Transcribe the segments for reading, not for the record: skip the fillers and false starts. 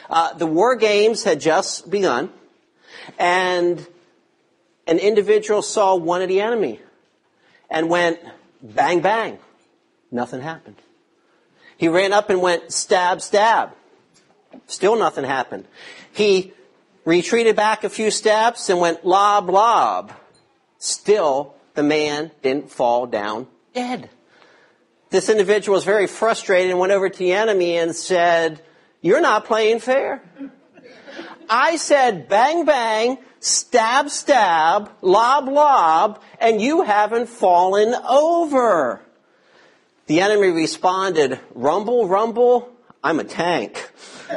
The war games had just begun, and an individual saw one of the enemy and went bang, bang. Nothing happened. He ran up and went stab, stab. Still nothing happened. He retreated back a few steps and went lob, lob. Still, the man didn't fall down dead. This individual was very frustrated and went over to the enemy and said, "You're not playing fair. I said bang, bang, stab, stab, lob, lob, and you haven't fallen over." The enemy responded, "Rumble, rumble, I'm a tank."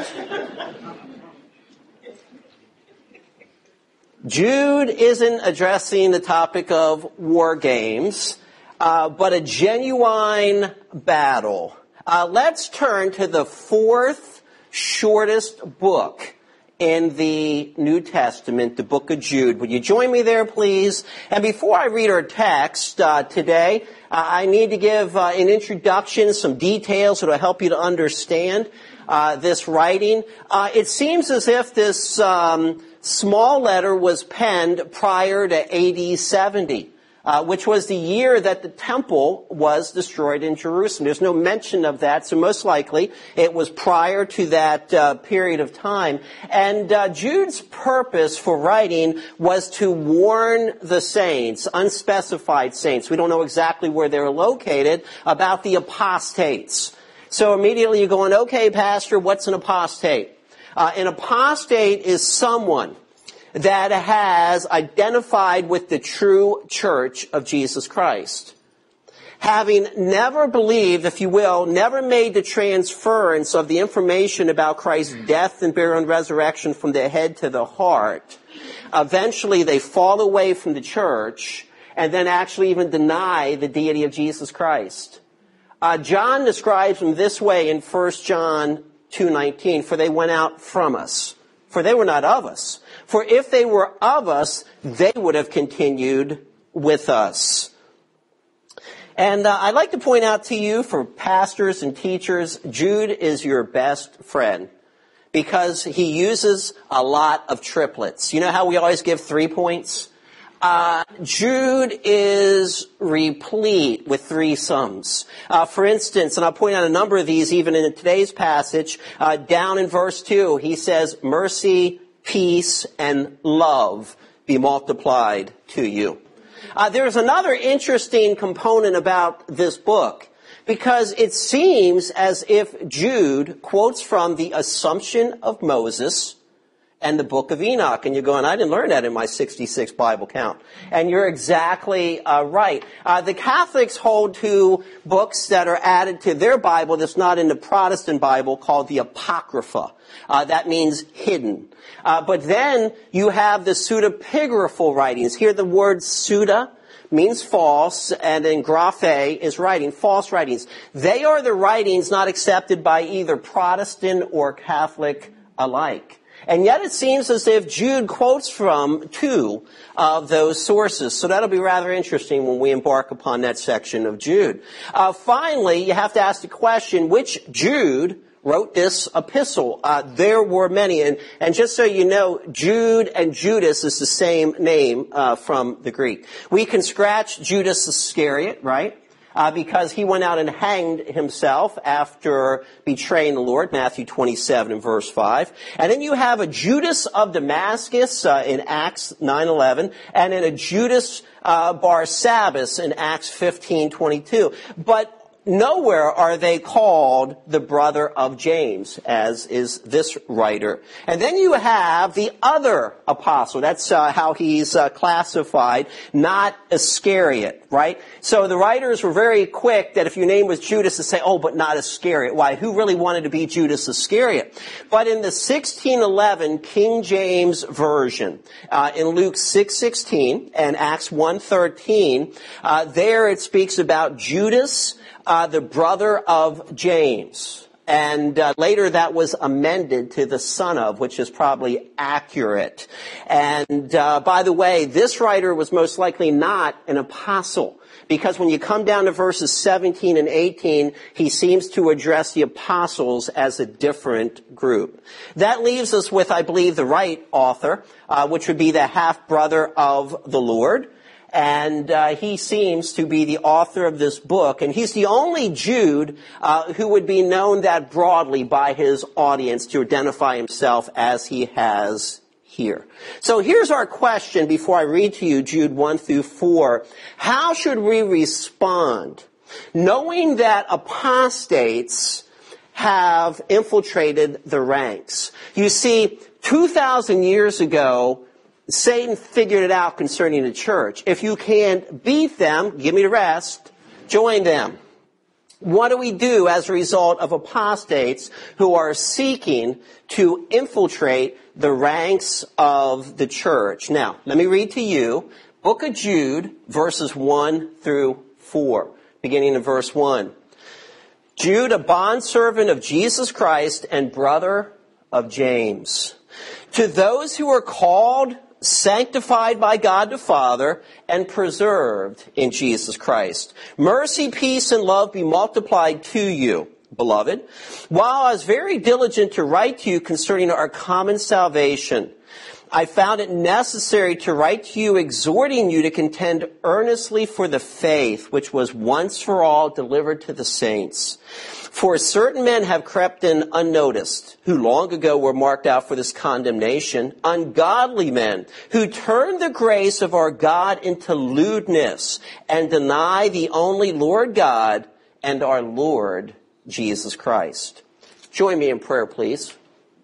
Jude isn't addressing the topic of war games, but a genuine battle. Let's turn to the fourth shortest book in the New Testament, the book of Jude. Would you join me there, please? And before I read our text today, I need to give an introduction, some details that will help you to understand this writing. It seems as if this small letter was penned prior to AD 70. Which was the year that the temple was destroyed in Jerusalem. There's no mention of that, so most likely it was prior to that period of time. And Jude's purpose for writing was to warn the saints, unspecified saints, we don't know exactly where they're located, about the apostates. So immediately you're going, okay, Pastor, what's an apostate? An apostate is someone that has identified with the true church of Jesus Christ. Having never believed, if you will, never made the transference of the information about Christ's death and burial and resurrection from the head to the heart, eventually they fall away from the church and then actually even deny the deity of Jesus Christ. John describes them this way in 1 John 2:19, "For they went out from us, for they were not of us. For if they were of us, they would have continued with us." And I'd like to point out to you, for pastors and teachers, Jude is your best friend because he uses a lot of triplets. You know how we always give 3 points? Jude is replete with threesomes. For instance, and I'll point out a number of these even in today's passage, down in verse 2, he says, "Mercy, peace, and love be multiplied to you." There's another interesting component about this book, because it seems as if Jude quotes from the Assumption of Moses and the book of Enoch. And you're going, I didn't learn that in my 66 Bible count. And you're exactly right. The Catholics hold to books that are added to their Bible that's not in the Protestant Bible, called the Apocrypha. That means hidden. But then you have the pseudepigraphal writings. Here the word pseudo means false, and then graphe is writing, false writings. They are the writings not accepted by either Protestant or Catholic alike. And yet it seems as if Jude quotes from two of those sources. So that'll be rather interesting when we embark upon that section of Jude. Finally, you have to ask the question, which Jude wrote this epistle? There were many. And just so you know, Jude and Judas is the same name from the Greek. We can scratch Judas Iscariot, right? Because he went out and hanged himself after betraying the Lord, Matthew 27 and verse 5. And then you have a Judas of Damascus in Acts 9:11, and then a Judas Barsabbas in Acts 15:22. But nowhere are they called the brother of James, as is this writer. And then you have the other apostle. That's how he's classified, not Iscariot, right? So the writers were very quick that if your name was Judas to say, oh, but not Iscariot. Why? Who really wanted to be Judas Iscariot? But in the 1611 King James Version, in Luke 6:16 and Acts 1:13, there it speaks about Judas, the brother of James. And later that was amended to the son of, which is probably accurate. And by the way, this writer was most likely not an apostle, because when you come down to verses 17 and 18, he seems to address the apostles as a different group. That leaves us with, I believe, the right author, which would be the half-brother of the Lord. And he seems to be the author of this book. And he's the only Jude who would be known that broadly by his audience to identify himself as he has here. So here's our question before I read to you Jude 1 through 4. How should we respond knowing that apostates have infiltrated the ranks? You see, 2,000 years ago, Satan figured it out concerning the church. If you can't beat them, give me the rest, join them. What do we do as a result of apostates who are seeking to infiltrate the ranks of the church? Now, let me read to you Book of Jude, verses 1 through 4, beginning in verse 1. Jude, a bondservant of Jesus Christ and brother of James. To those who are called, sanctified by God the Father, and preserved in Jesus Christ. Mercy, peace, and love be multiplied to you, beloved. While I was very diligent to write to you concerning our common salvation, I found it necessary to write to you, exhorting you to contend earnestly for the faith which was once for all delivered to the saints. For certain men have crept in unnoticed, who long ago were marked out for this condemnation, ungodly men, who turn the grace of our God into lewdness, and deny the only Lord God and our Lord Jesus Christ. Join me in prayer, please.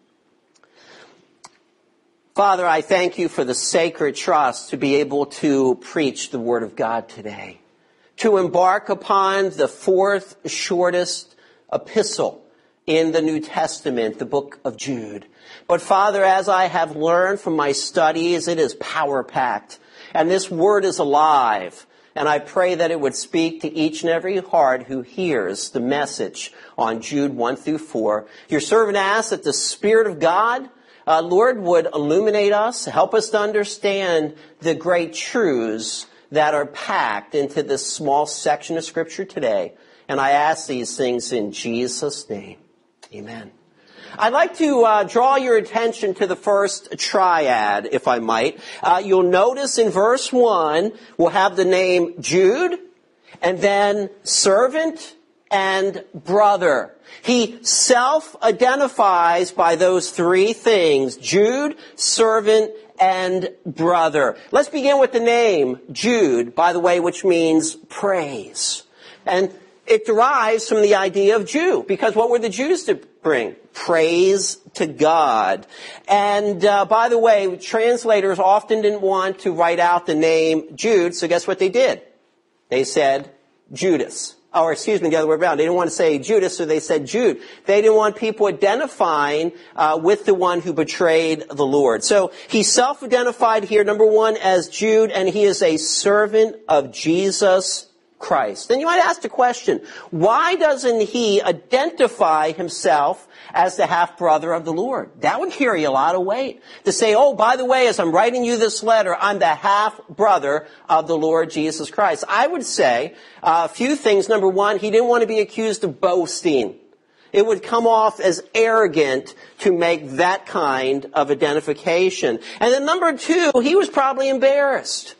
Father, I thank you for the sacred trust to be able to preach the Word of God today, to embark upon the fourth shortest epistle in the New Testament, the book of Jude. But Father, as I have learned from my studies, it is power-packed, and this word is alive. And I pray that it would speak to each and every heart who hears the message on Jude 1 through 4. Your servant asks that the Spirit of God, Lord, would illuminate us, help us to understand the great truths that are packed into this small section of Scripture today. And I ask these things in Jesus' name. Amen. I'd like to draw your attention to the first triad, if I might. You'll notice in verse 1, we'll have the name Jude, and then servant and brother. He self-identifies by those three things: Jude, servant, and brother. Let's begin with the name Jude, by the way, which means praise. And it derives from the idea of Jew, because what were the Jews to bring? Praise to God. And by the way, translators often didn't want to write out the name Jude, so guess what they did? They said Judas. Or excuse me, the other way around. They didn't want to say Judas, so they said Jude. They didn't want people identifying with the one who betrayed the Lord. So he self-identified here, number one, as Jude, and he is a servant of Jesus Christ. Then you might ask the question, why doesn't he identify himself as the half-brother of the Lord? That would carry a lot of weight. To say, oh, by the way, as I'm writing you this letter, I'm the half-brother of the Lord Jesus Christ. I would say a few things. Number one, he didn't want to be accused of boasting. It would come off as arrogant to make that kind of identification. And then number two, he was probably embarrassed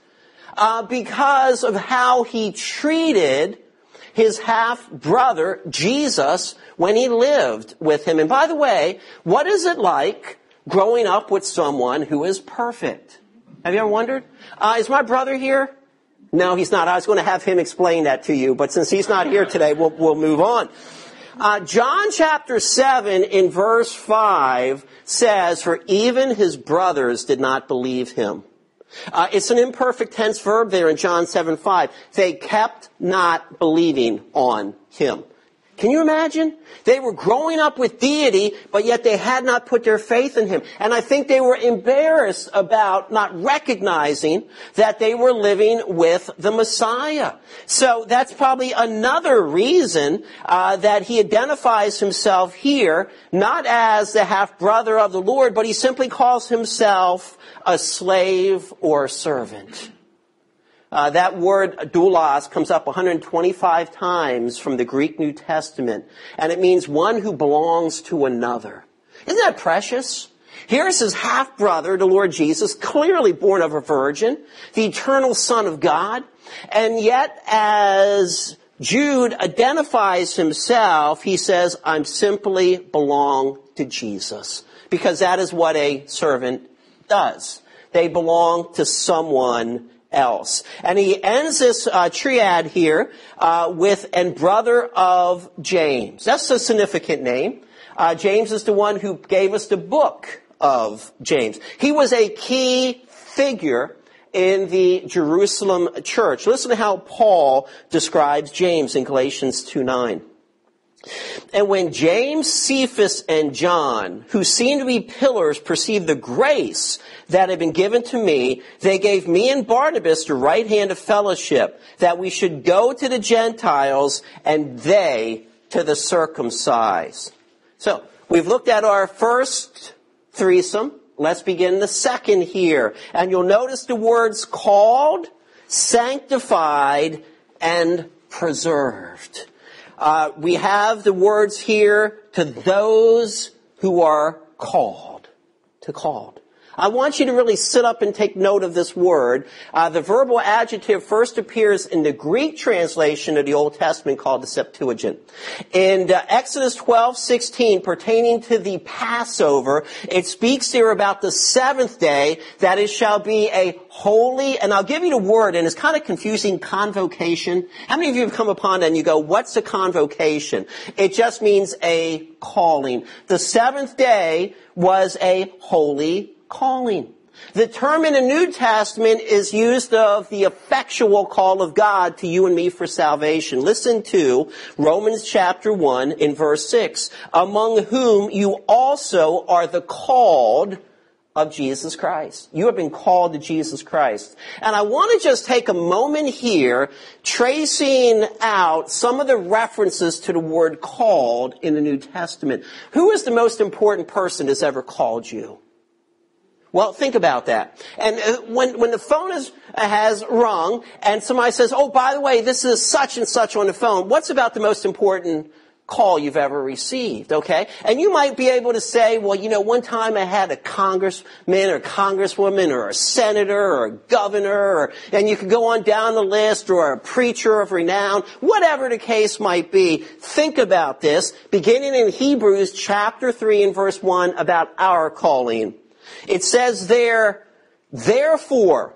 because of how he treated his half-brother, Jesus, when he lived with him. And by the way, what is it like growing up with someone who is perfect? Have you ever wondered? Is my brother here? No, he's not. I was going to have him explain that to you, but since he's not here today, we'll move on. John chapter 7 in verse 5 says, "For even his brothers did not believe him." It's an imperfect tense verb there in John 7:5. They kept not believing on him. Can you imagine? They were growing up with deity, but yet they had not put their faith in him. And I think they were embarrassed about not recognizing that they were living with the Messiah. So that's probably another reason that he identifies himself here, not as the half-brother of the Lord, but he simply calls himself a slave or a servant. That word doulos comes up 125 times from the Greek New Testament, and it means one who belongs to another. Isn't that precious? Here's his half-brother, the Lord Jesus, clearly born of a virgin, the eternal Son of God, and yet as Jude identifies himself, he says, I simply belong to Jesus, because that is what a servant does. They belong to someone else. And he ends this triad here with, and brother of James. That's a significant name. James is the one who gave us the book of James. He was a key figure in the Jerusalem church. Listen to how Paul describes James in Galatians 2:9. And when James, Cephas, and John, who seemed to be pillars, perceived the grace that had been given to me, they gave me and Barnabas the right hand of fellowship, that we should go to the Gentiles and they to the circumcised. So, we've looked at our first threesome. Let's begin the second here. And you'll notice the words called, sanctified, and preserved. We have the words here, to those who are called. To called. I want you to really sit up and take note of this word. The verbal adjective first appears in the Greek translation of the Old Testament called the Septuagint. In Exodus 12:16, pertaining to the Passover, it speaks there about the seventh day, that it shall be a holy, and I'll give you the word, and it's kind of confusing, convocation. How many of you have come upon that and you go, what's a convocation? It just means a calling. The seventh day was a holy calling. The term in the New Testament is used of the effectual call of God to you and me for salvation. Listen to Romans chapter 1 in verse 6. Among whom you also are the called of Jesus Christ. You have been called to Jesus Christ. And I want to just take a moment here tracing out some of the references to the word called in the New Testament. Who is the most important person that's ever called you? Well, think about that. And when the phone has rung and somebody says, oh, by the way, this is such and such on the phone, what's about the most important call you've ever received, okay? And you might be able to say, well, you know, one time I had a congressman or congresswoman or a senator or a governor, and you could go on down the list, or a preacher of renown, whatever the case might be. Think about this, beginning in Hebrews chapter 3 and verse 1 about our calling. It says there, therefore,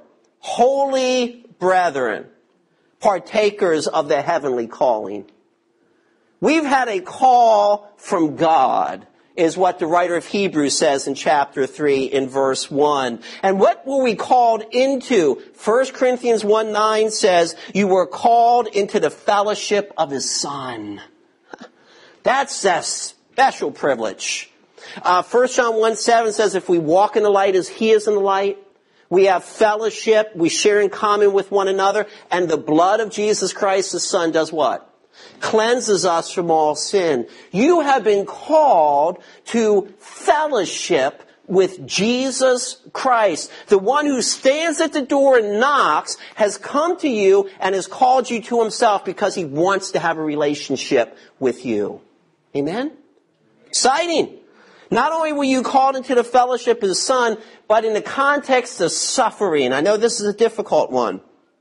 holy brethren, partakers of the heavenly calling. We've had a call from God, is what the writer of Hebrews says in chapter 3 in verse 1. And what were we called into? 1 Corinthians 1:9 says, you were called into the fellowship of his Son. That's a special privilege. 1 John 1:7 says, if we walk in the light as he is in the light, we have fellowship, we share in common with one another, and the blood of Jesus Christ, his Son, does what? Cleanses us from all sin. You have been called to fellowship with Jesus Christ. The one who stands at the door and knocks has come to you and has called you to himself because he wants to have a relationship with you. Amen? Exciting. Not only were you called into the fellowship of the Son, but in the context of suffering. I know this is a difficult one.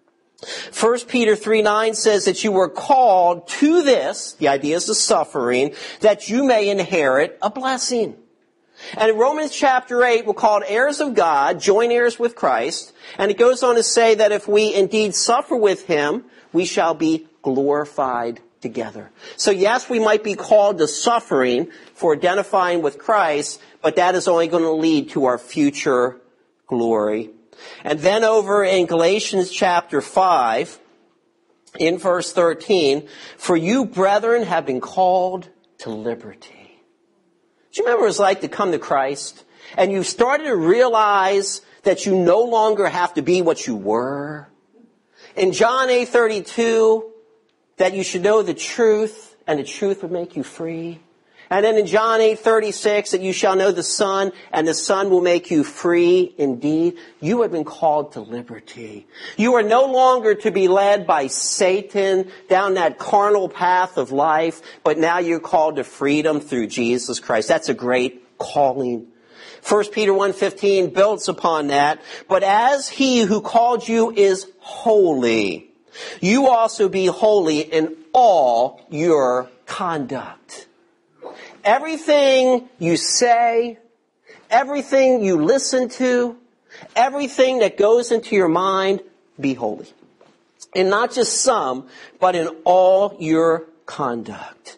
1 Peter 3:9 says that you were called to this, the idea is the suffering, that you may inherit a blessing. And in Romans chapter 8, we're called heirs of God, joint heirs with Christ. And it goes on to say that if we indeed suffer with him, we shall be glorified together. So yes, we might be called to suffering for identifying with Christ, but that is only going to lead to our future glory. And then over in Galatians chapter 5, in verse 13, for you, brethren, have been called to liberty. Do you remember what it was like to come to Christ? And you started to realize that you no longer have to be what you were. In John 8:32, that you should know the truth, and the truth would make you free. And then in John 8:36, that you shall know the Son, and the Son will make you free indeed. You have been called to liberty. You are no longer to be led by Satan down that carnal path of life, but now you're called to freedom through Jesus Christ. That's a great calling. 1 Peter 1:15 builds upon that. But as he who called you is holy, you also be holy in all your conduct. Everything you say, everything you listen to, everything that goes into your mind, be holy. And not just some, but in all your conduct.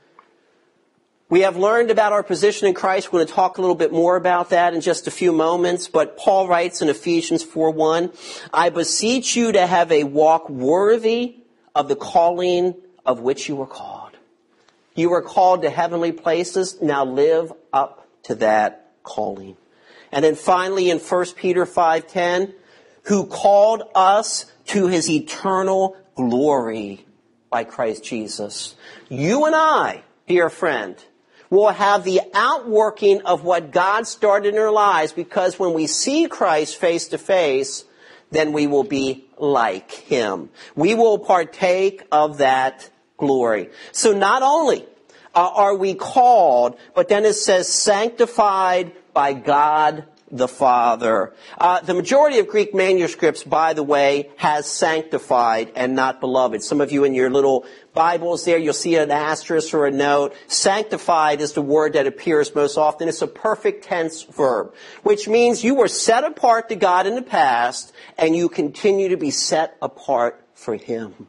We have learned about our position in Christ. We're going to talk a little bit more about that in just a few moments. But Paul writes in Ephesians 4:1, I beseech you to have a walk worthy of the calling of which you were called. You were called to heavenly places. Now live up to that calling. And then finally in 1 Peter 5:10, who called us to his eternal glory by Christ Jesus. You and I, dear friend, will have the outworking of what God started in our lives, because when we see Christ face to face, then we will be like him. We will partake of that glory. So not only are we called, but then it says sanctified by God the Father. The majority of Greek manuscripts, by the way, has sanctified and not beloved. Some of you in your little Bibles there, you'll see an asterisk or a note. Sanctified is the word that appears most often. It's a perfect tense verb, which means you were set apart to God in the past, and you continue to be set apart for him.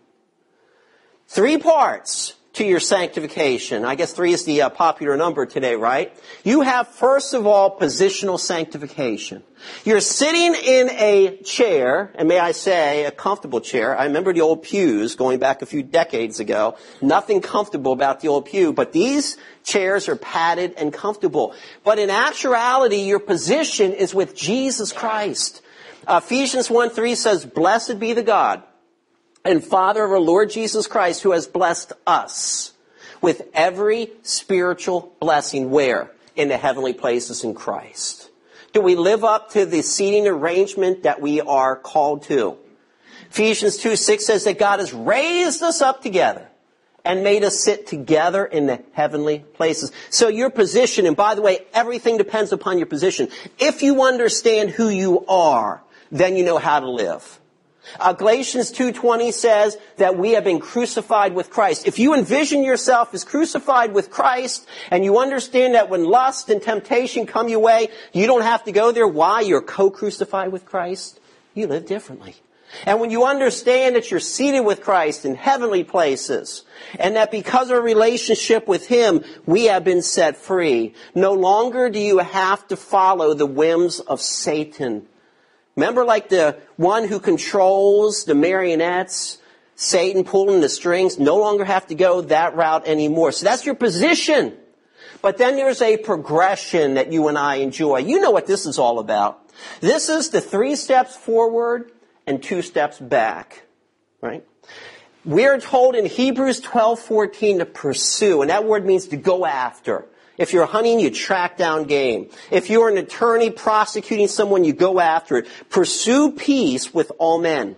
3 parts to your sanctification. I guess 3 is the popular number today, right? You have, first of all, positional sanctification. You're sitting in a chair, and may I say, a comfortable chair. I remember the old pews going back a few decades ago. Nothing comfortable about the old pew, but these chairs are padded and comfortable. But in actuality, your position is with Jesus Christ. Ephesians 1:3 says, blessed be the God and Father of our Lord Jesus Christ, who has blessed us with every spiritual blessing. Where? In the heavenly places in Christ. Do we live up to the seating arrangement that we are called to? Ephesians 2:6 says that God has raised us up together and made us sit together in the heavenly places. So your position, and by the way, everything depends upon your position. If you understand who you are, then you know how to live. Galatians 2:20 says that we have been crucified with Christ. If you envision yourself as crucified with Christ, and you understand that when lust and temptation come your way, you don't have to go there. Why? You're co-crucified with Christ. You live differently. And when you understand that you're seated with Christ in heavenly places, and that because of a relationship with him, we have been set free, no longer do you have to follow the whims of Satan. Remember, like the one who controls the marionettes, Satan pulling the strings, no longer have to go that route anymore. So that's your position. But then there's a progression that you and I enjoy. You know what this is all about. This is the 3 steps forward and 2 steps back, right? We're told in Hebrews 12:14 to pursue, and that word means to go after. If you're hunting, you track down game. If you're an attorney prosecuting someone, you go after it. Pursue peace with all men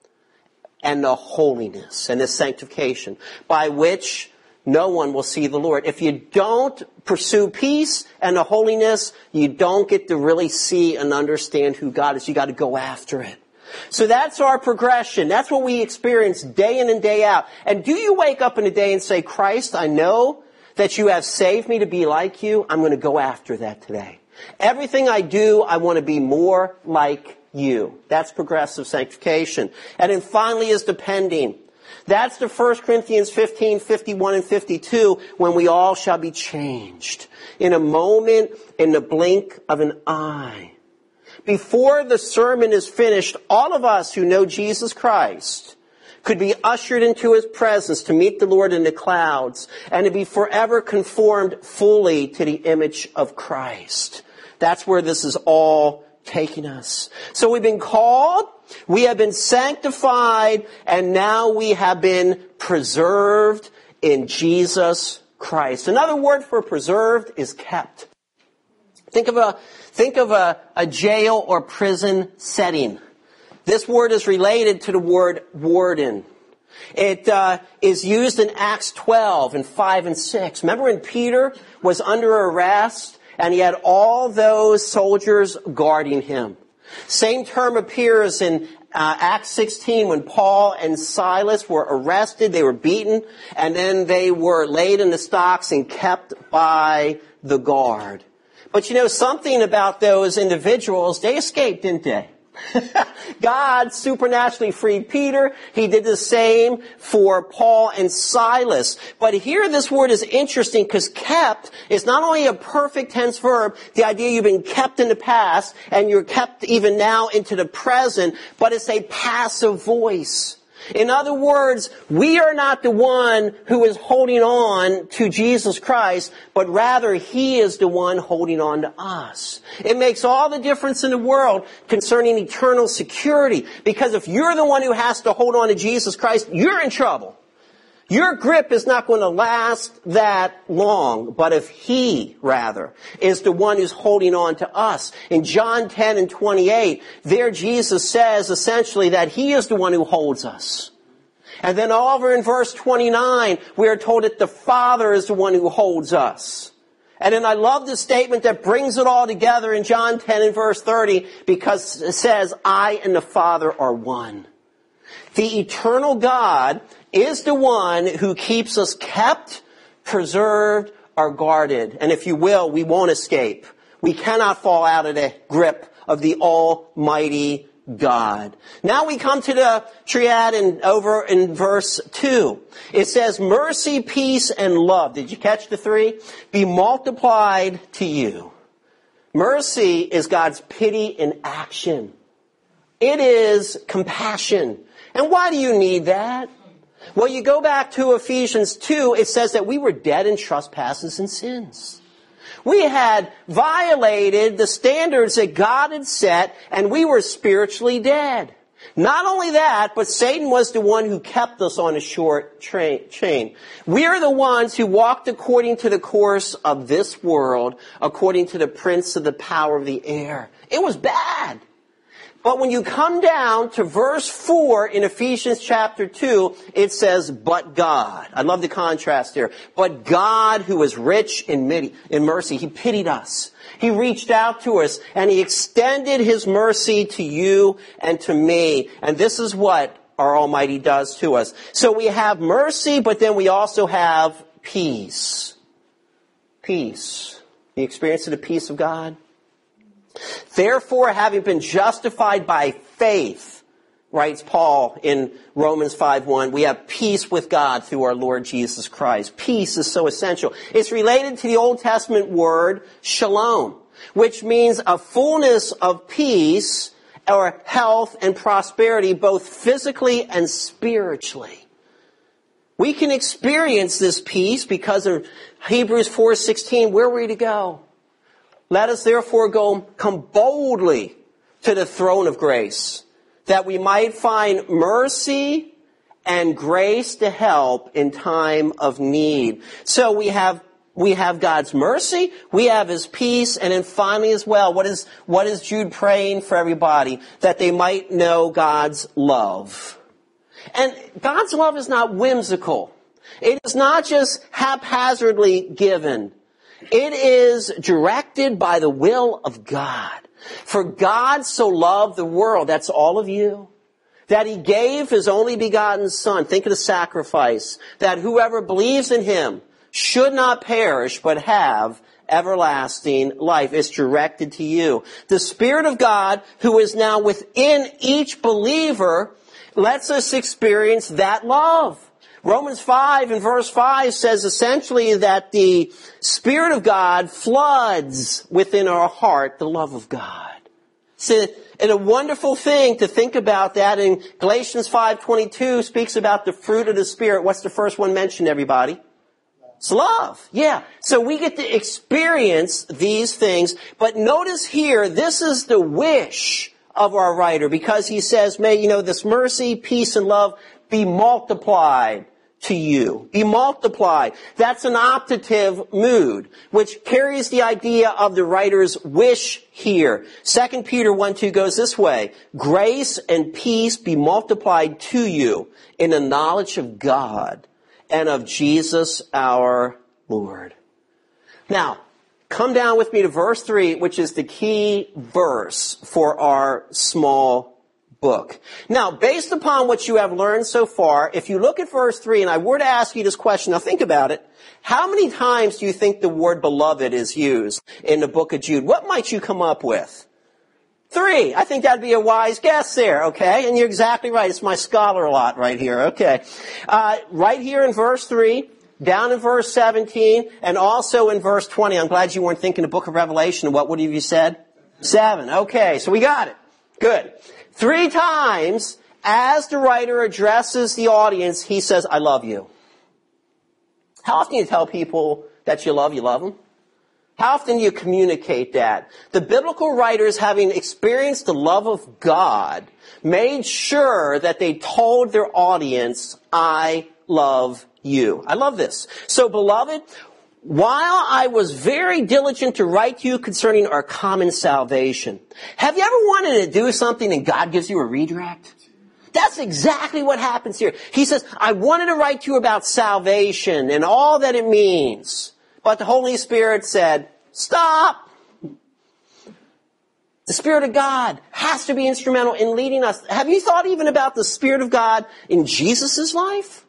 and the holiness and the sanctification by which no one will see the Lord. If you don't pursue peace and the holiness, you don't get to really see and understand who God is. You got to go after it. So that's our progression. That's what we experience day in and day out. And do you wake up in a day and say, Christ, I know that you have saved me to be like you. I'm going to go after that today. Everything I do, I want to be more like you. That's progressive sanctification. And then finally is depending. That's the 1 Corinthians 15:51 and 52, when we all shall be changed in a moment, in the blink of an eye. Before the sermon is finished, all of us who know Jesus Christ could be ushered into his presence to meet the Lord in the clouds and to be forever conformed fully to the image of Christ. That's where this is all taking us. So we've been called, we have been sanctified, and now we have been preserved in Jesus Christ. Another word for preserved is kept. Think of a jail or prison setting. This word is related to the word warden. It is used in Acts 12 and 5 and 6. Remember when Peter was under arrest and he had all those soldiers guarding him? Same term appears in Acts 16 when Paul and Silas were arrested. They were beaten and then they were laid in the stocks and kept by the guard. But you know something about those individuals, they escaped, didn't they? God supernaturally freed Peter. He did the same for Paul and Silas. But here this word is interesting because kept is not only a perfect tense verb, the idea you've been kept in the past and you're kept even now into the present, but it's a passive voice. In other words, we are not the one who is holding on to Jesus Christ, but rather He is the one holding on to us. It makes all the difference in the world concerning eternal security, because if you're the one who has to hold on to Jesus Christ, you're in trouble. Your grip is not going to last that long, but if He, rather, is the one who's holding on to us. In John 10 and 28, there Jesus says essentially that He is the one who holds us. And then over in verse 29, we are told that the Father is the one who holds us. And then I love the statement that brings it all together in John 10 and verse 30, because it says, I and the Father are one. The eternal God is the one who keeps us kept, preserved, or guarded. And if you will, we won't escape. We cannot fall out of the grip of the Almighty God. Now we come to the triad over in verse 2. It says, mercy, peace, and love. Did you catch the three? Be multiplied to you. Mercy is God's pity in action. It is compassion. And why do you need that? Well, you go back to Ephesians 2, it says that we were dead in trespasses and sins. We had violated the standards that God had set, and we were spiritually dead. Not only that, but Satan was the one who kept us on a short chain. We are the ones who walked according to the course of this world, according to the prince of the power of the air. It was bad. But when you come down to verse 4 in Ephesians chapter 2, it says, but God. I love the contrast here. But God, who is rich in mercy, He pitied us. He reached out to us and He extended His mercy to you and to me. And this is what our Almighty does to us. So we have mercy, but then we also have peace. Peace. The experience of the peace of God. Therefore, having been justified by faith, writes Paul in Romans 5:1, we have peace with God through our Lord Jesus Christ. Peace is so essential. It's related to the Old Testament word shalom, which means a fullness of peace or health and prosperity, both physically and spiritually. We can experience this peace because of Hebrews 4:16. Where are we to go? Let us therefore come boldly to the throne of grace, that we might find mercy and grace to help in time of need. So we have God's mercy, we have His peace, and then finally as well, what is Jude praying for everybody? That they might know God's love. And God's love is not whimsical. It is not just haphazardly given. It is directed by the will of God. For God so loved the world, that's all of you, that He gave His only begotten Son. Think of the sacrifice. That whoever believes in Him should not perish, but have everlasting life. It's directed to you. The Spirit of God, who is now within each believer, lets us experience that love. Romans 5 and verse 5 says essentially that the Spirit of God floods within our heart the love of God. And a wonderful thing to think about that. And Galatians 5:22 speaks about the fruit of the Spirit. What's the first one mentioned, everybody? It's love. Yeah. So we get to experience these things. But notice here, this is the wish of our writer, because he says, may, this mercy, peace, and love be multiplied to you. Be multiplied. That's an optative mood, which carries the idea of the writer's wish here. 2 Peter 1:2 goes this way. Grace and peace be multiplied to you in the knowledge of God and of Jesus our Lord. Now, come down with me to verse 3, which is the key verse for our small book. Now, based upon what you have learned so far, if you look at verse 3, and I were to ask you this question, now think about it. How many times do you think the word beloved is used in the book of Jude? What might you come up with? 3. I think that'd be a wise guess there, okay? And you're exactly right. It's my scholar lot right here, okay? Right here in verse 3, down in verse 17, and also in verse 20. I'm glad you weren't thinking the book of Revelation. What have you said? 7. Okay, so we got it. Good. 3 times, as the writer addresses the audience, he says, I love you. How often do you tell people that you love them? How often do you communicate that? The biblical writers, having experienced the love of God, made sure that they told their audience, I love you. I love this. So, beloved, while I was very diligent to write to you concerning our common salvation, have you ever wanted to do something and God gives you a redirect? That's exactly what happens here. He says, I wanted to write to you about salvation and all that it means. But the Holy Spirit said, stop. The Spirit of God has to be instrumental in leading us. Have you thought even about the Spirit of God in Jesus' life?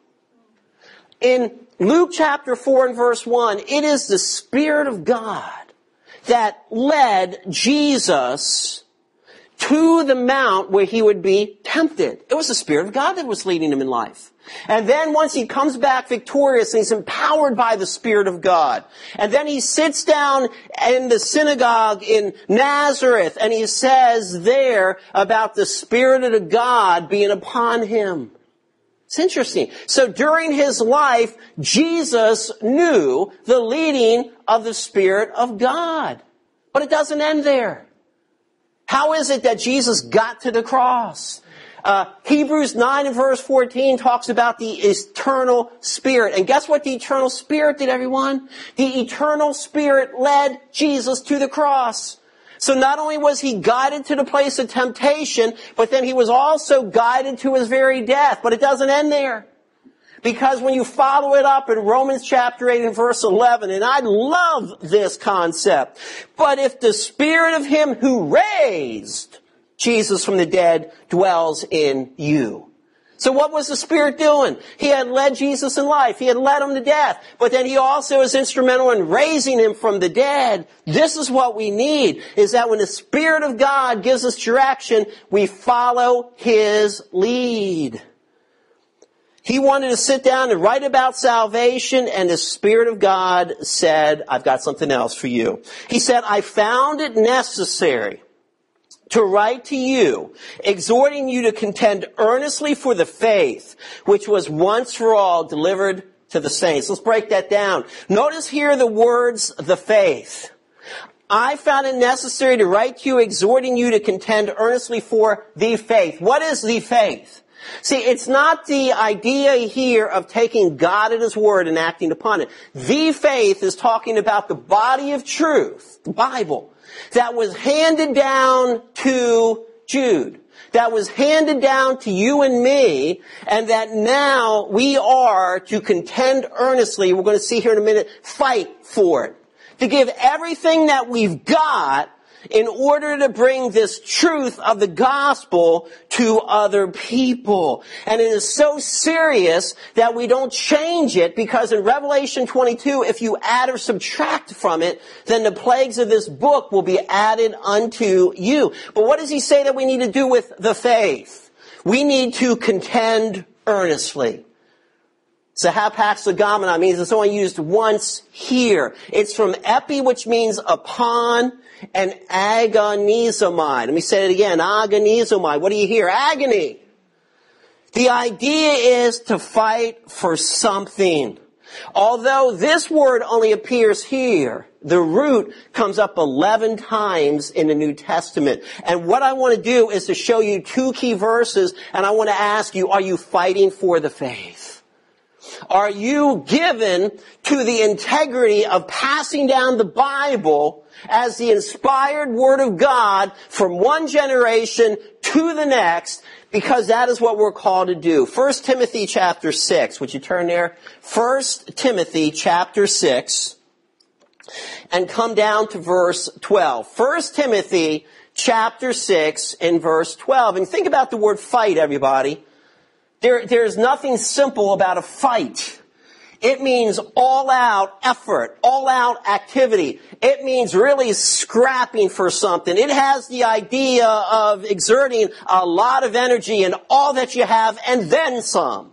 In Luke chapter 4 and verse 1, it is the Spirit of God that led Jesus to the mount where he would be tempted. It was the Spirit of God that was leading him in life. And then once he comes back victorious, and he's empowered by the Spirit of God. And then he sits down in the synagogue in Nazareth, and he says there about the Spirit of God being upon him. It's interesting. So during his life, Jesus knew the leading of the Spirit of God. But it doesn't end there. How is it that Jesus got to the cross? Hebrews 9 and verse 14 talks about the eternal Spirit. And guess what the eternal Spirit did, everyone? The eternal Spirit led Jesus to the cross. So not only was he guided to the place of temptation, but then he was also guided to his very death. But it doesn't end there. Because when you follow it up in Romans chapter 8 and verse 11, and I love this concept, but if the Spirit of him who raised Jesus from the dead dwells in you. So what was the Spirit doing? He had led Jesus in life. He had led him to death. But then he also is instrumental in raising him from the dead. This is what we need, is that when the Spirit of God gives us direction, we follow his lead. He wanted to sit down and write about salvation, and the Spirit of God said, I've got something else for you. He said, I found it necessary to write to you, exhorting you to contend earnestly for the faith, which was once for all delivered to the saints. Let's break that down. Notice here the words, the faith. I found it necessary to write to you, exhorting you to contend earnestly for the faith. What is the faith? See, it's not the idea here of taking God at his word and acting upon it. The faith is talking about the body of truth, the Bible, that was handed down to Jude, that was handed down to you and me, and that now we are to contend earnestly. We're going to see here in a minute, fight for it. To give everything that we've got in order to bring this truth of the gospel to other people. And it is so serious that we don't change it, because in Revelation 22, if you add or subtract from it, then the plagues of this book will be added unto you. But what does he say that we need to do with the faith? We need to contend earnestly. So hapax legomena means it's only used once here. It's from epi, which means upon. and agonizomai. Let me say it again, agonizomai. What do you hear? Agony. The idea is to fight for something. Although this word only appears here, the root comes up 11 times in the New Testament. And what I want to do is to show you two key verses, and I want to ask you, are you fighting for the faith? Are you given to the integrity of passing down the Bible as the inspired Word of God from one generation to the next? Because that is what we're called to do. 1 Timothy chapter 6. Would you turn there? 1 Timothy chapter 6. And come down to verse 12. 1 Timothy chapter 6 and verse 12. And think about the word fight, everybody. There's nothing simple about a fight. It means all-out effort, all-out activity. It means really scrapping for something. It has the idea of exerting a lot of energy and all that you have and then some.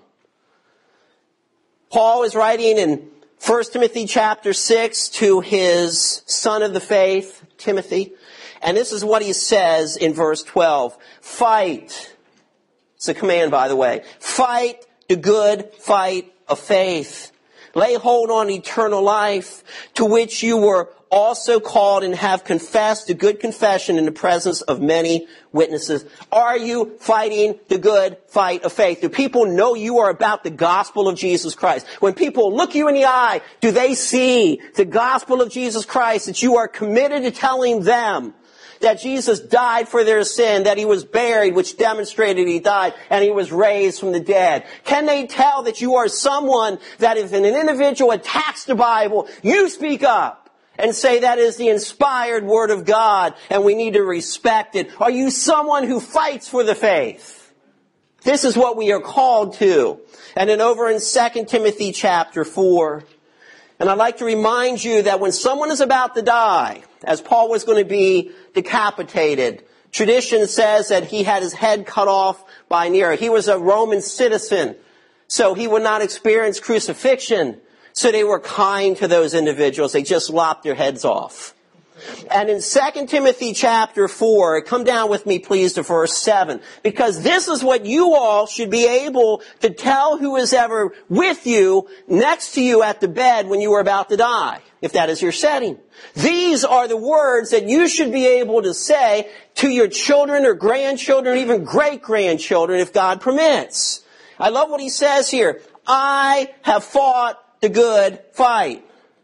Paul is writing in 1 Timothy chapter 6 to his son of the faith, Timothy. And this is what he says in verse 12. Fight. It's a command, by the way. Fight the good fight of faith. Lay hold on eternal life, to which you were also called and have confessed a good confession in the presence of many witnesses. Are you fighting the good fight of faith? Do people know you are about the gospel of Jesus Christ? When people look you in the eye, do they see the gospel of Jesus Christ, that you are committed to telling them that Jesus died for their sin, that he was buried, which demonstrated he died, and he was raised from the dead? Can they tell that you are someone that if an individual attacks the Bible, you speak up and say that is the inspired Word of God and we need to respect it? Are you someone who fights for the faith? This is what we are called to. And then over in 2 Timothy chapter 4, and I'd like to remind you that when someone is about to die, as Paul was going to be decapitated, tradition says that he had his head cut off by Nero. He was a Roman citizen, so he would not experience crucifixion. So they were kind to those individuals. They just lopped their heads off. And in 2 Timothy chapter 4, come down with me please to verse 7, because this is what you all should be able to tell who is ever with you, next to you at the bed when you are about to die, if that is your setting. These are the words that you should be able to say to your children or grandchildren, even great-grandchildren, if God permits. I love what he says here. I have fought the good fight.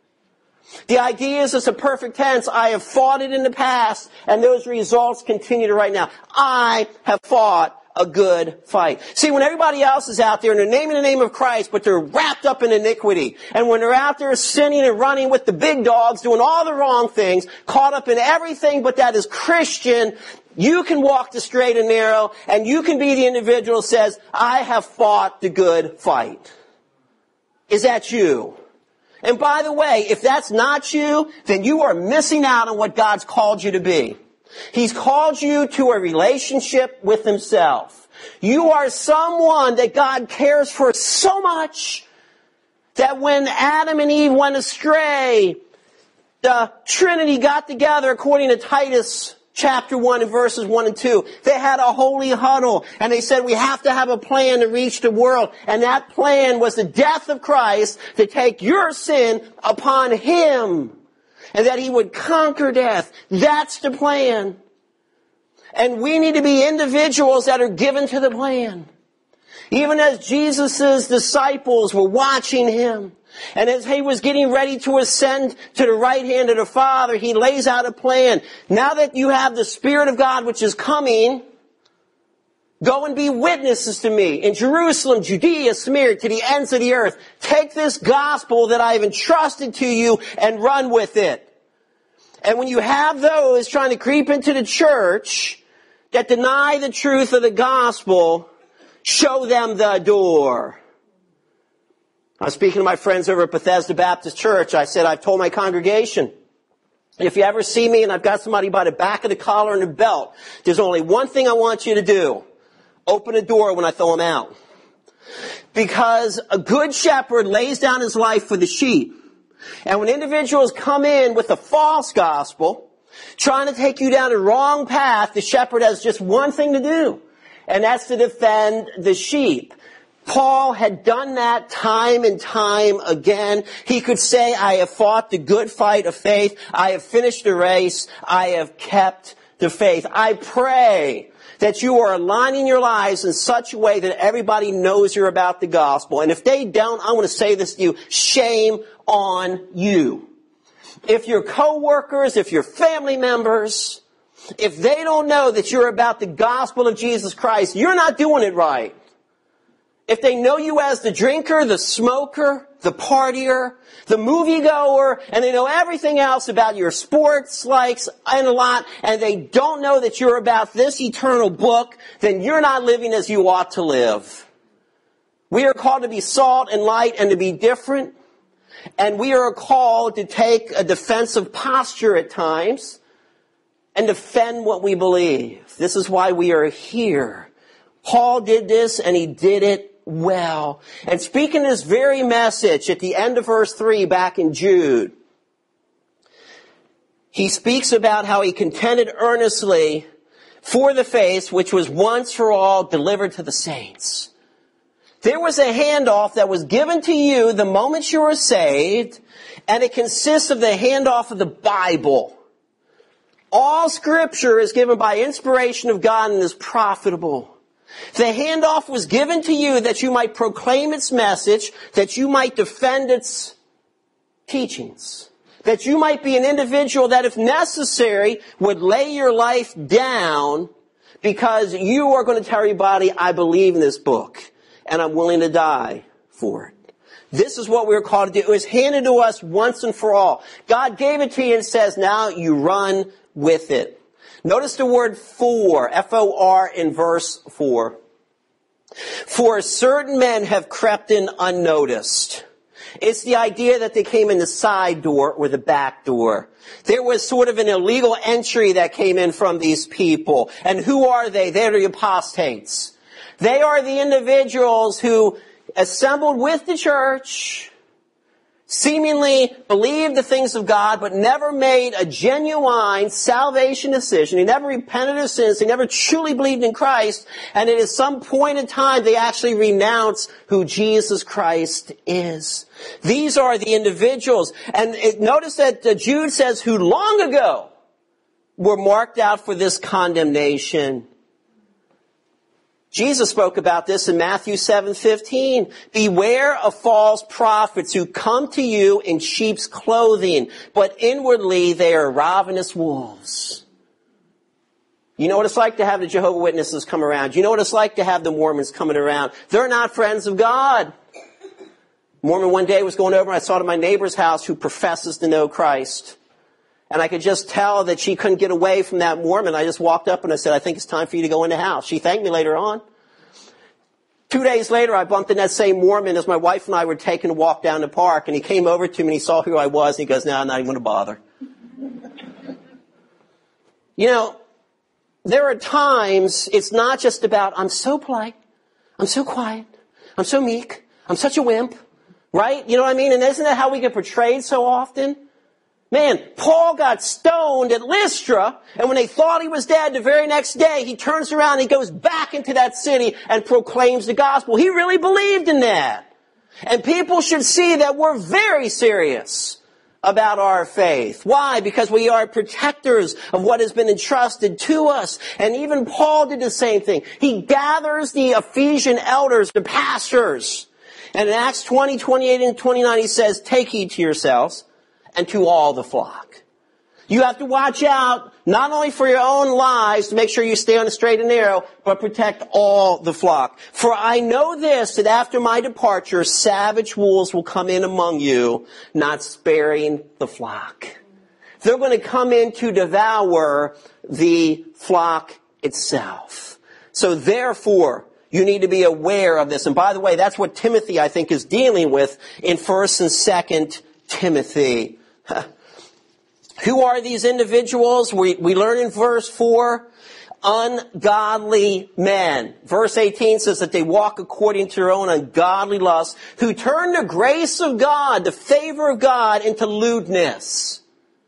The idea is it's a perfect tense. I have fought it in the past, and those results continue to right now. I have fought a good fight. See, when everybody else is out there and they're naming the name of Christ, but they're wrapped up in iniquity, and when they're out there sinning and running with the big dogs, doing all the wrong things, caught up in everything but that is Christian, you can walk the straight and narrow, and you can be the individual who says, I have fought the good fight. Is that you? And by the way, if that's not you, then you are missing out on what God's called you to be. He's called you to a relationship with himself. You are someone that God cares for so much that when Adam and Eve went astray, the Trinity got together according to Titus chapter 1 and verses 1 and 2. They had a holy huddle, and they said we have to have a plan to reach the world. And that plan was the death of Christ, to take your sin upon him, and that he would conquer death. That's the plan. And we need to be individuals that are given to the plan. Even as Jesus' disciples were watching him, and as he was getting ready to ascend to the right hand of the Father, he lays out a plan. Now that you have the Spirit of God which is coming, go and be witnesses to me in Jerusalem, Judea, Samaria, to the ends of the earth. Take this gospel that I have entrusted to you and run with it. And when you have those trying to creep into the church that deny the truth of the gospel, show them the door. I was speaking to my friends over at Bethesda Baptist Church. I said, I've told my congregation, if you ever see me and I've got somebody by the back of the collar and the belt, there's only one thing I want you to do. Open the door when I throw them out. Because a good shepherd lays down his life for the sheep. And when individuals come in with a false gospel, trying to take you down the wrong path, the shepherd has just one thing to do, and that's to defend the sheep. Paul had done that time and time again. He could say, I have fought the good fight of faith. I have finished the race. I have kept the faith. I pray that you are aligning your lives in such a way that everybody knows you're about the gospel. And if they don't, I want to say this to you, shame on you. If your coworkers, if your family members, if they don't know that you're about the gospel of Jesus Christ, you're not doing it right. If they know you as the drinker, the smoker, the partier, the moviegoer, and they know everything else about your sports likes and a lot, and they don't know that you're about this eternal book, then you're not living as you ought to live. We are called to be salt and light and to be different. And we are called to take a defensive posture at times and defend what we believe. This is why we are here. Paul did this, and he did it well. And speaking this very message at the end of verse 3 back in Jude, he speaks about how he contended earnestly for the faith which was once for all delivered to the saints. There was a handoff that was given to you the moment you were saved, and it consists of the handoff of the Bible. All Scripture is given by inspiration of God and is profitable. The handoff was given to you that you might proclaim its message, that you might defend its teachings, that you might be an individual that, if necessary, would lay your life down because you are going to tell everybody, I believe in this book, and I'm willing to die for it. This is what we're called to do. It was handed to us once and for all. God gave it to you and says, now you run with it. Notice the word for, F-O-R, in verse 4. For certain men have crept in unnoticed. It's the idea that they came in the side door or the back door. There was sort of an illegal entry that came in from these people. And who are they? They're the apostates. They are the individuals who assembled with the church, seemingly believed the things of God, but never made a genuine salvation decision. He never repented of sins. He never truly believed in Christ. And at some point in time, they actually renounce who Jesus Christ is. These are the individuals. And notice that Jude says, who long ago were marked out for this condemnation. Jesus spoke about this in Matthew 7:15. Beware of false prophets who come to you in sheep's clothing, but inwardly they are ravenous wolves. You know what it's like to have the Jehovah's Witnesses come around. You know what it's like to have the Mormons coming around. They're not friends of God. Mormon one day was going over and I saw to my neighbor's house who professes to know Christ. And I could just tell that she couldn't get away from that Mormon. I just walked up and I said, I think it's time for you to go in the house. She thanked me later on. 2 days later, I bumped in that same Mormon as my wife and I were taking a walk down the park. And he came over to me and he saw who I was. And he goes, no, I'm not even going to bother. You know, there are times it's not just about, I'm so polite, I'm so quiet, I'm so meek, I'm such a wimp. Right? You know what I mean? And isn't that how we get portrayed so often? Man, Paul got stoned at Lystra, and when they thought he was dead, the very next day, he turns around and he goes back into that city and proclaims the gospel. He really believed in that. And people should see that we're very serious about our faith. Why? Because we are protectors of what has been entrusted to us. And even Paul did the same thing. He gathers the Ephesian elders, the pastors. And in Acts 20, 28 and 29, he says, take heed to yourselves and to all the flock. You have to watch out, not only for your own lives, to make sure you stay on the straight and narrow, but protect all the flock. For I know this, that after my departure, savage wolves will come in among you, not sparing the flock. They're going to come in to devour the flock itself. So therefore, you need to be aware of this. And by the way, that's what Timothy, I think, is dealing with in 1st and 2nd Timothy. Who are these individuals? We learn in verse 4, ungodly men. Verse 18 says that they walk according to their own ungodly lusts, who turn the grace of God, the favor of God, into lewdness.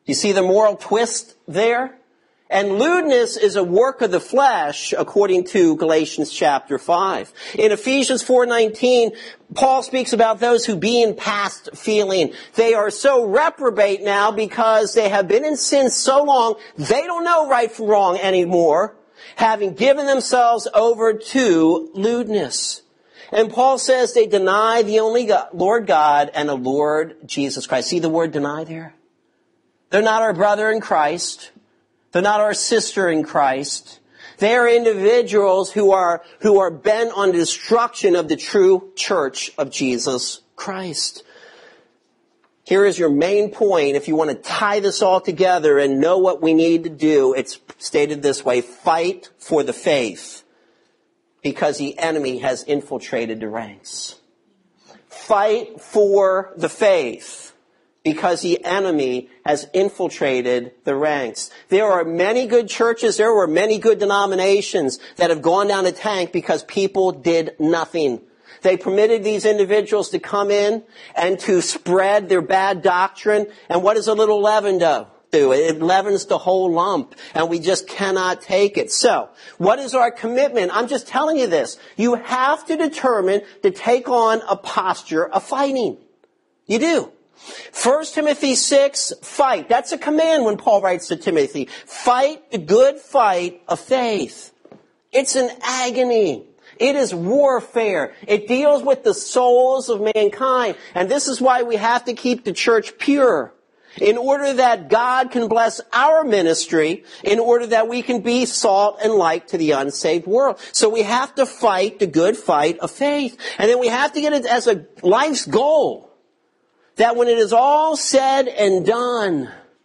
You see the moral twist there? And lewdness is a work of the flesh, according to Galatians chapter 5. In Ephesians 4:19, Paul speaks about those who being past feeling. They are so reprobate now because they have been in sin so long, they don't know right from wrong anymore, having given themselves over to lewdness. And Paul says they deny the only God, Lord God and the Lord Jesus Christ. See the word deny there? They're not our brother in Christ. They're not our sister in Christ. They are individuals who are bent on the destruction of the true church of Jesus Christ. Here is your main point. If you want to tie this all together and know what we need to do, it's stated this way: fight for the faith, because the enemy has infiltrated the ranks. Fight for the faith, because the enemy has infiltrated the ranks. There are many good churches, there were many good denominations that have gone down the tank because people did nothing. They permitted these individuals to come in and to spread their bad doctrine. And what does a little leaven do? It leavens the whole lump, and we just cannot take it. So, what is our commitment? I'm just telling you this. You have to determine to take on a posture of fighting. You do. 1 Timothy 6, fight. That's a command when Paul writes to Timothy. Fight the good fight of faith. It's an agony. It is warfare. It deals with the souls of mankind. And this is why we have to keep the church pure, in order that God can bless our ministry, in order that we can be salt and light to the unsaved world. So we have to fight the good fight of faith. And then we have to get it as a life's goal, that when it is all said and done,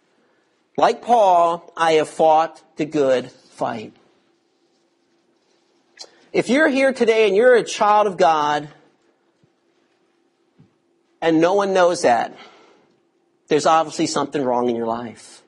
like Paul, I have fought the good fight. If you're here today and you're a child of God, and no one knows that, there's obviously something wrong in your life.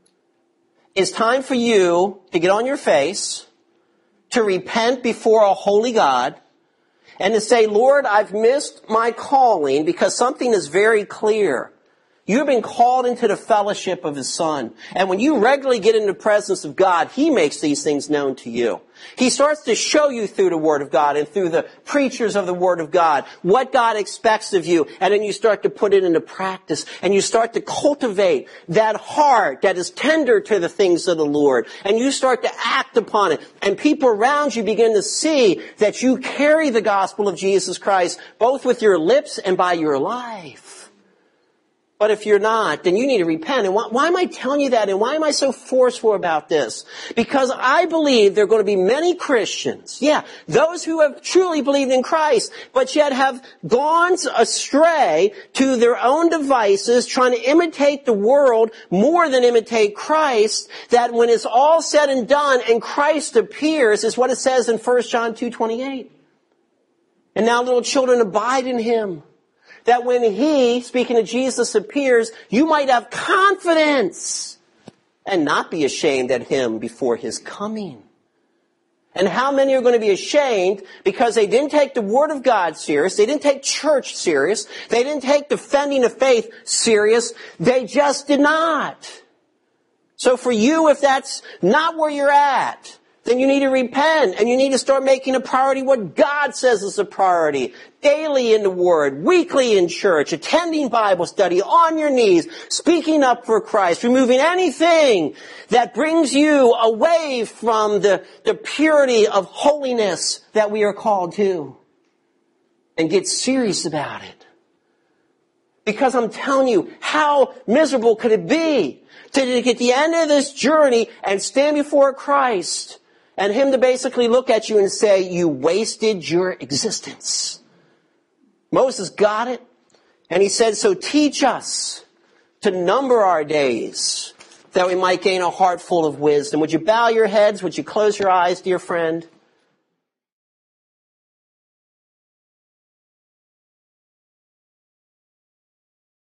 It's time for you to get on your face, to repent before a holy God, and to say, Lord, I've missed my calling, because something is very clear. You've been called into the fellowship of His Son. And when you regularly get in the presence of God, He makes these things known to you. He starts to show you through the Word of God and through the preachers of the Word of God what God expects of you. And then you start to put it into practice. And you start to cultivate that heart that is tender to the things of the Lord. And you start to act upon it. And people around you begin to see that you carry the gospel of Jesus Christ, both with your lips and by your life. But if you're not, then you need to repent. And why am I telling you that? And why am I so forceful about this? Because I believe there are going to be many Christians, those who have truly believed in Christ, but yet have gone astray to their own devices, trying to imitate the world more than imitate Christ, that when it's all said and done and Christ appears, is what it says in 1 John 2:28. And now little children, abide in Him, that when He, speaking of Jesus, appears, you might have confidence and not be ashamed at Him before His coming. And how many are going to be ashamed because they didn't take the Word of God serious, they didn't take church serious, they didn't take defending the faith serious, they just did not. So for you, if that's not where you're at, then you need to repent, and you need to start making a priority what God says is a priority. Daily in the Word, weekly in church, attending Bible study, on your knees, speaking up for Christ, removing anything that brings you away from the purity of holiness that we are called to. And get serious about it. Because I'm telling you, how miserable could it be to get to the end of this journey and stand before Christ, and Him to basically look at you and say, you wasted your existence. Moses got it. And he said, so teach us to number our days, that we might gain a heart full of wisdom. Would you bow your heads? Would you close your eyes, dear friend?